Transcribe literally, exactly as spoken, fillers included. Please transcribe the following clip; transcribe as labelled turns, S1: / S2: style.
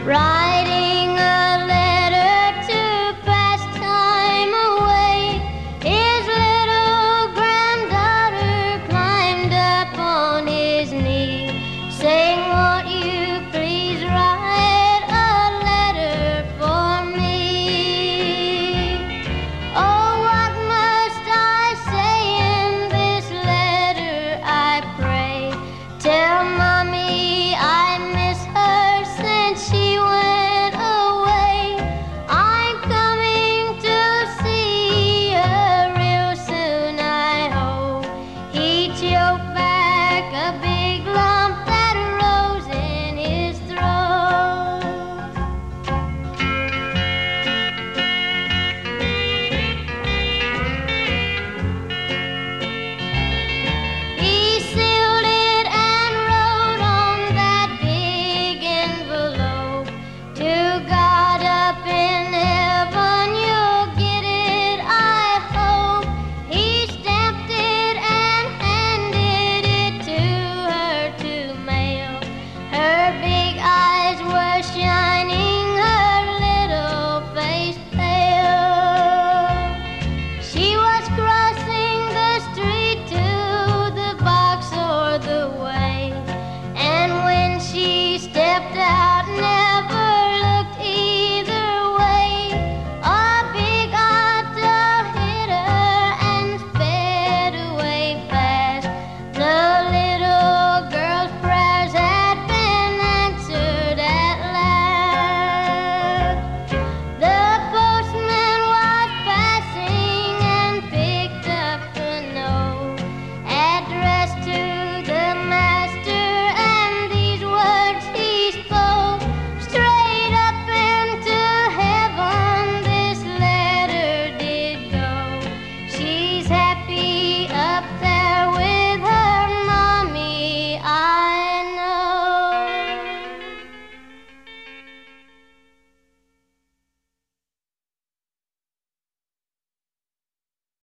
S1: writing a letter to pass time away. His little granddaughter climbed up on his knee, saying, "Won't you please write a letter for me?" Oh, what must I say in this letter, I pray? Tell Mommy I miss her since she went away. I'm coming to see her real soon, I hope. He choked back a big lump that rose in his throat. He sealed it and wrote on that big envelope, "To God up in heaven, you'll get it, I hope." He stamped it and handed it to her to mail. Her big eyes were shining